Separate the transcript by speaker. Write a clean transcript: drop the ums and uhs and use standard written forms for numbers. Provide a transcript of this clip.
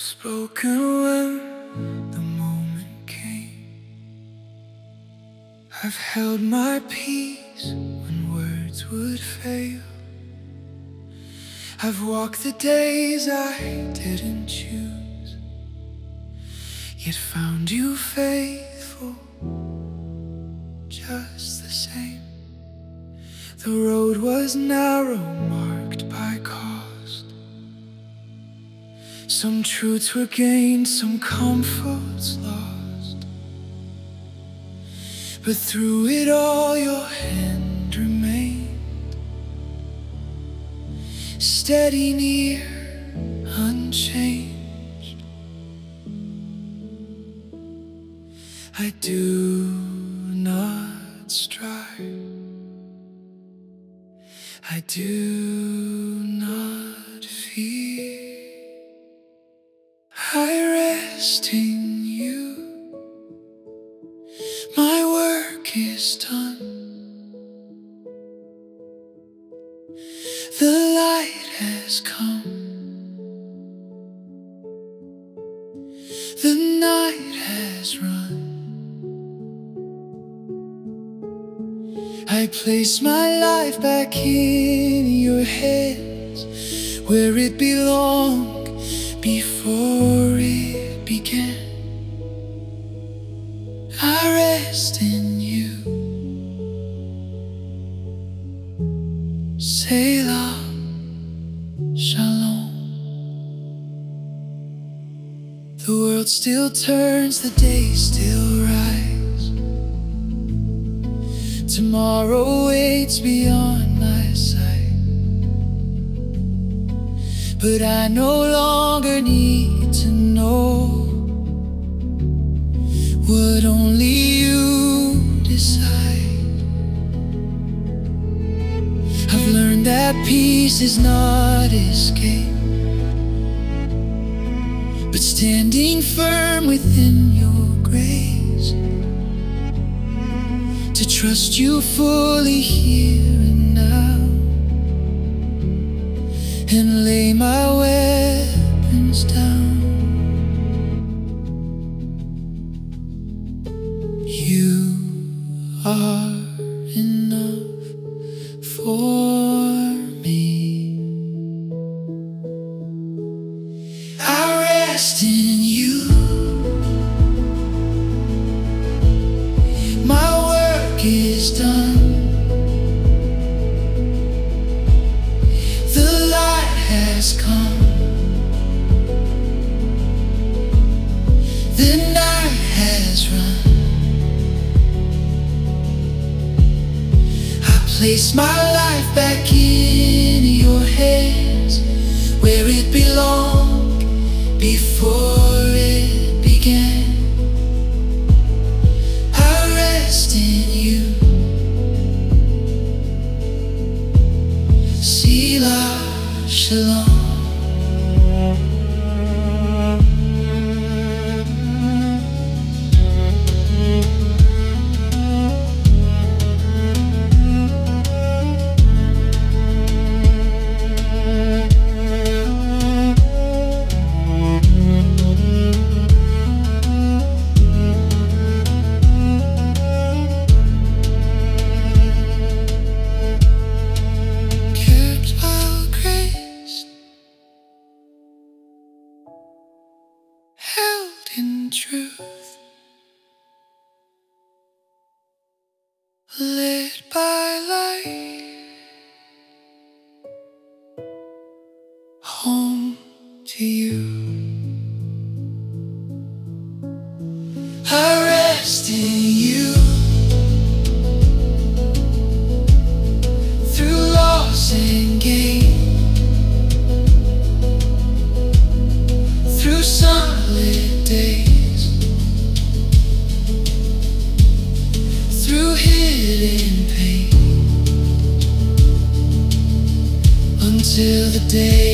Speaker 1: Spoken when the moment came. I've held my peace when words would fail. I've walked the days I didn't choose, yet found you faithful just the same. The road was narrow, marked by cost. Some truths were gained, some comforts lost. But through it all your hand remained, steady, near, unchanged. I do not strive, I do not fear. I rest in you, my work is done. The light has come, the night has run. I place my life back in your hands, where it belonged before it began. I rest in you, Selah, Shalom. The world still turns, the days still rise. Tomorrow waits beyond my sight. But I no longer need to know what only you decide. I've learned that peace is not escape, but standing firm within your grace, to trust you fully here and now, and lay my weapons down. You are enough for me. I rest in you, my work is done. Has come, the night has run. I place my life back in your hands, where it belonged before it began. I rest in you, Selah, Shalom. In truth, led by light, home to you. I rest in you, through loss and gain, through sunlit days, through hidden pain, until the day